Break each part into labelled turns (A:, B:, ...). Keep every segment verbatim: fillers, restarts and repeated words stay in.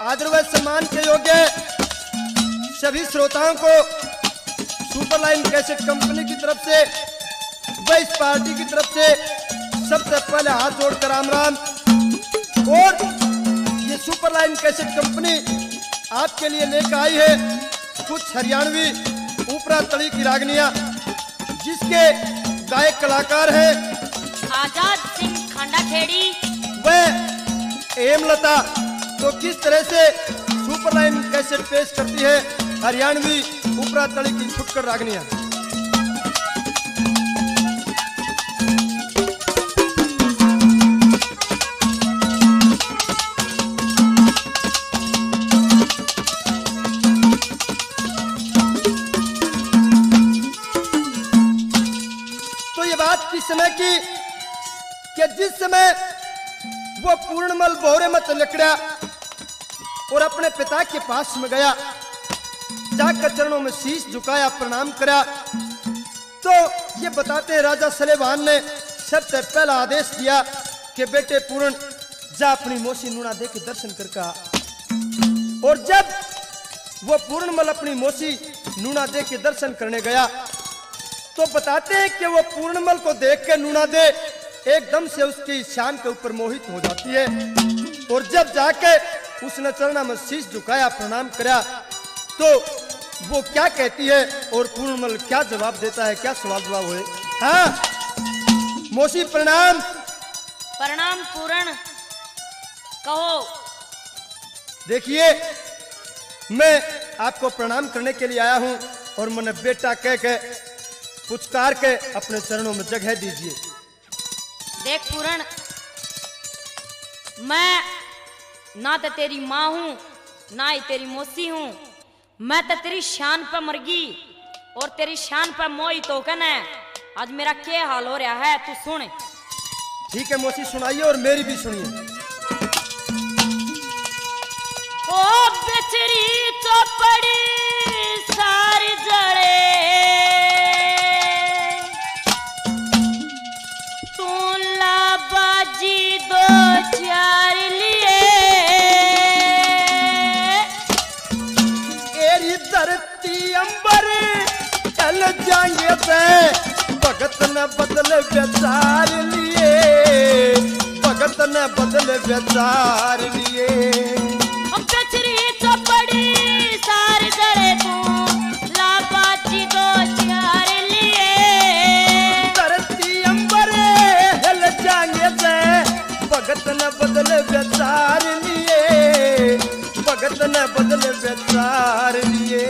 A: आदर व सम्मान के योग्य सभी श्रोताओं को सुपरलाइन कैसेट कंपनी की तरफ से व इस पार्टी की तरफ से सबसे पहले हाथ जोड़कर राम राम। और ये सुपरलाइन कैसेट कंपनी आपके लिए लेकर आई है कुछ हरियाणवी ऊपरा तड़ी की रागनियां, जिसके गायक कलाकार हैं
B: आजाद सिंह खांडाखेड़ी
A: व हेमलता। तो किस तरह से सुपरलाइन कैसेट पेश करती है हरियाणवी ऊपरा तड़ी की फुटकर रागनियां। तो ये बात किस समय की कि जिस समय वो पूर्णमल बोरे मत लकड़ा और अपने पिता के पास में गया, जाकर चरणों में शीश झुकाया, प्रणाम करा। तो ये बताते हैं राजा सलेमान ने सबसे पहला आदेश दिया कि बेटे पूर्ण जा अपनी मौसी नूना दे के दर्शन कर का। और जब वो पूर्णमल अपनी मौसी नूना दे के दर्शन करने गया तो बताते हैं कि वो पूर्णमल को देख के नूना दे एकदम से उसकी शान के ऊपर मोहित हो जाती है। और जब जाके उसने चरणों में शीश झुकाया, प्रणाम करा, तो वो क्या कहती है और पूर्णमल क्या जवाब देता है, क्या सवाल जवाब हुए। हाँ मौसी प्रणाम।
B: प्रणाम पूर्ण, कहो।
A: देखिए मैं आपको प्रणाम करने के लिए आया हूं और मैंने बेटा कह के पुचकार के अपने चरणों में जगह दीजिए।
B: देख पूर्ण, मैं ना तो तेरी माँ हूं ना ही तेरी मौसी हूं, मैं तो तेरी शान पर मरगी और तेरी शान पर मोहित होकर है। आज मेरा क्या हाल हो रहा है तू सुन।
A: ठीक है मौसी सुनाइए और मेरी भी सुनिए।
B: ओ बेचरी चौपड़ी सारी जड़े, तू लाबाजी दो चार लिए,
A: एरी धरती अंबर चल जाएंगे पे भगत न बदल बेचार लिए, भगत न बदल बेचार लिए।
B: बेचरी चौपड़ी सारी जड़े, तू लाबाजी दो चार लिए,
A: धरती अंबर हिल जाएंगे पे भगत न बदल बेचार लिए, भगत न बदल बेचार लिए।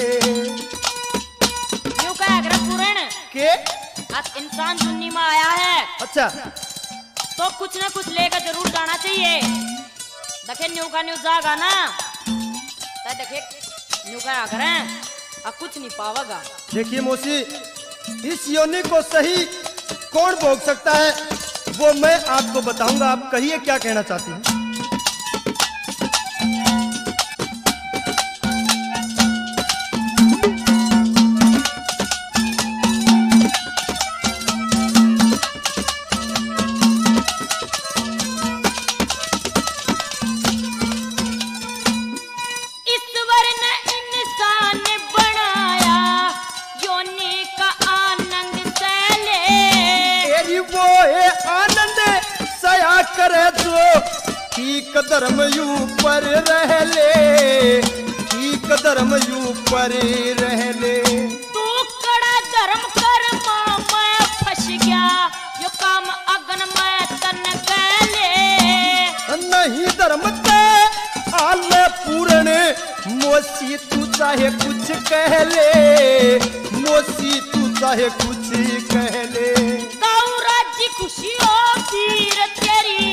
B: यूं कह कर पूर्ण
A: के
B: आज इंसान दुनिया में आया है
A: अच्छा
B: तो कुछ ना कुछ लेकर जरूर जाना चाहिए। देखे न्यू का न्यू जागा ना, तो देखे न्यू का आकर अब कुछ नहीं पावेगा।
A: देखिए मौसी, इस योनि को सही कौन भोग सकता है वो मैं आपको बताऊंगा। आप कहिए क्या कहना चाहती हैं।
B: ईश्वर ने इंसान बनाया योनि का आनंद से ले,
A: तेरी वो है आनंद सया करे जो ठीक धर्म यू पर रह ले, ठीक धर्म यू पर रह ले।
B: तू कड़ा धर्म कर मां मैं फंस गया, यो काम अगन मैं तन कह ले,
A: नहीं धर्म ते आले पूर्ण मौसी तू चाहे कुछ कह ले, मौसी तू चाहे कुछ कह ले।
B: ताऊ राज्य खुशी हो वीर तेरी,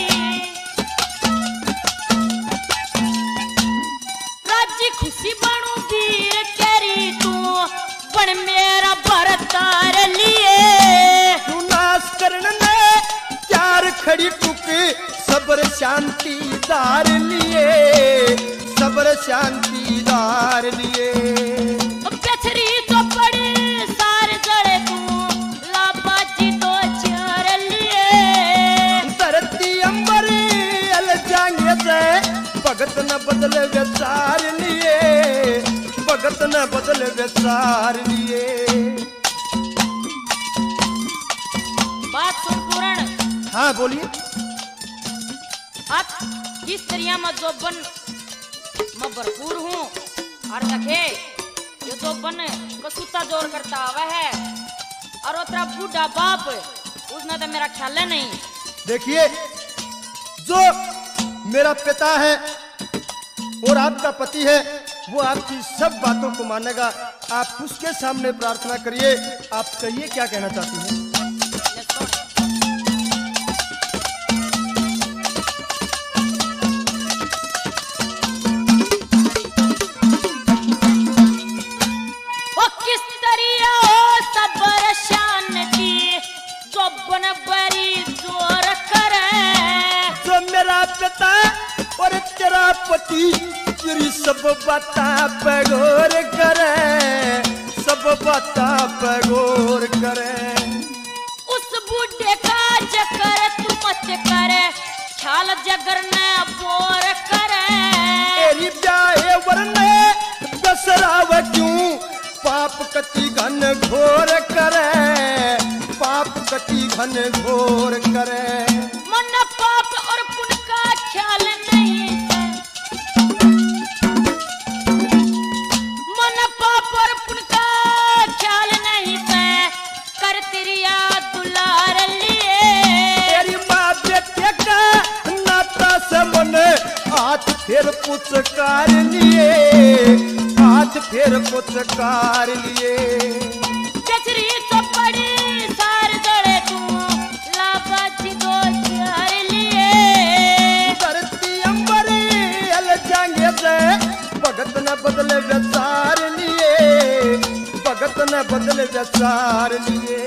B: राज्य खुशी बनू वीर तेरी, तू बन मेरा भरतार लिए,
A: तू नाश करने में प्यार खड़ी टुकी सब्र शांति दार लिए, सब्र शांति दार लिए।
B: बेचरी चौपड़ी सार जड़े, तू लाबाजी दो चार लिए,
A: धरती अंबर हल जाएंगे से भगत न बदले विचार लिए, भगत न बदल विचार लिए।
B: बात सुन पूर्ण।
A: हाँ बोलिए।
B: आज किस स्त्रियां में जोबन मैं भरपूर हूँ और देखे ये जोबन कसूता जोर करता वह है और उतरा बूढ़ा बाप उसने तो मेरा ख्याल है नहीं।
A: देखिए, जो मेरा पिता है और आपका पति है वो आपकी सब बातों को मानेगा। आप उसके सामने प्रार्थना करिए। आप कहिए क्या कहना चाहती हैं।
B: वो किस तरिया हो सबर शान की जो बन बरी जोर करे।
A: जो मेरा पिता और तेरा पति तेरी सब बाता पे गौर करे, सब बाता पे गौर करे।
B: उस बूढ़े का जकर तू मत करे, ख्याल जगर ने बोर करे।
A: तेरी ब्याहे वरने बसराव क्यों, पाप कति घन घोर करे, पाप कति घन घोर करे।
B: मन पाप और पुण्य का ख्याल नहीं है, मन पाप और पुण्य का ख्याल नहीं है, कर तेरी याद दुलार लिए।
A: तेरी माँ बेटे का नाता से मन हाथ फिर पुचकार लिए, हाथ फिर पुचकार लिए।
B: कचरी चपड़ी सार जड़े तू लाबाची दो चार लिए।
A: धरती अंबरी हल जाएंगे से भगत न बदले विचार लिए, भगत न बदले विचार लिए।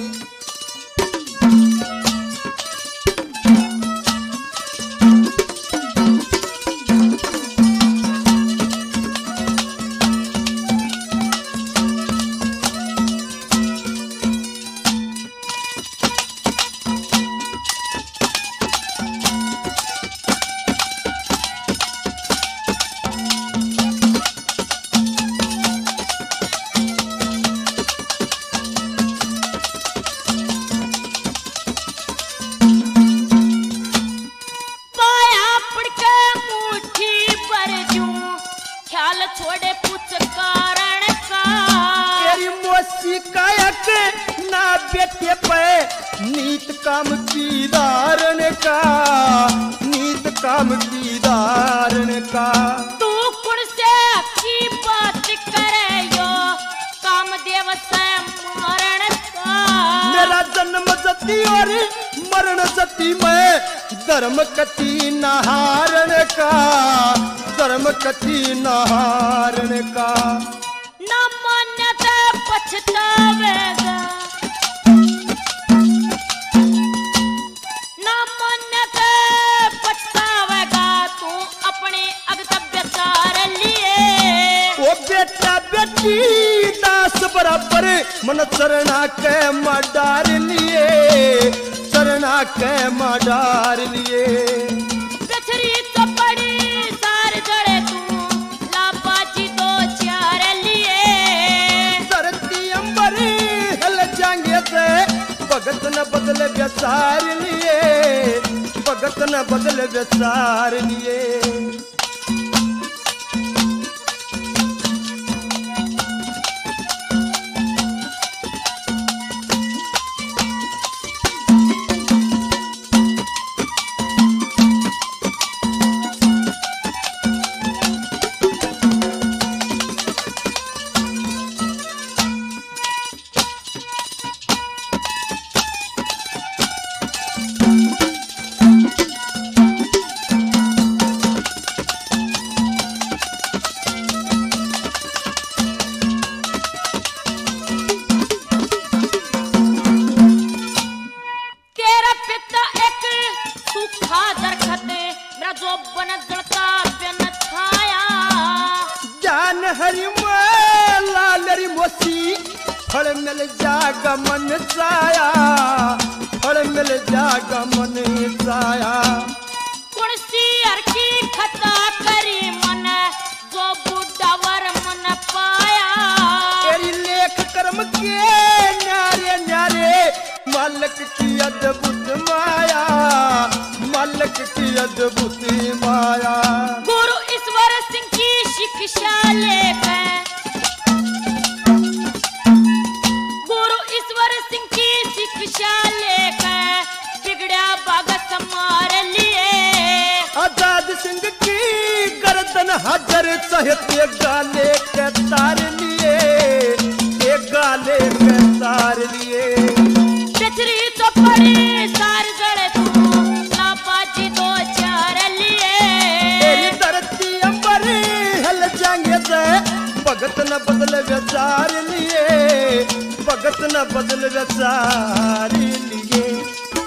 B: छोड़े पूछ कारण का।
A: तेरी मोसी कायक ना बेटे पे नीत काम की धारण का, नीत काम की धारण का।
B: तू कुण से अच्छी बात करे यो कामदेव से मरण का।
A: मेरा जन्म जति और मरण जति में धर्म कति नहारण का, धर्म कति नहारण का।
B: न मान्यता पछतावेगा, न मान्यता पछतावेगा तू अपने अगतव्यचार लिए।
A: ओ बेटा बेटी दास बराबर मन चरणा के मडार लिए, चरणा के मडार लिए।
B: गछरी चपड़ी सार जड़े तू लापाची दो चार लिए।
A: धरती अंबरी हल जाएंगे से भगत न बदले विचार लिए, भगत न बदले विचार लिए। हरी लाल री मोसी फल मिल जागा मन चाया, फल मिल जागा मन चाया।
B: कुणसी हर की खता करी मन
A: मालिक की अद्भुत माया, मालिक की अद्भुत माया।
B: गुरु ईश्वर सिंह की शिक्षा लेकर, गुरु ईश्वर सिंह की शिक्षा लेकर बिगड़ा भगत हमारे लिए।
A: आजाद सिंह की गर्दन हजर साहित्य गाले के तार लिए, एक गाले के तार लिए।
B: बेचरी तो पड़ी सार गड़े तू ना बाजी दो चार लिए।
A: तेरी धरती अंबर हिल जाएंगे से भगत न बदल विचार लिए, भगत न बदल विचार लिए।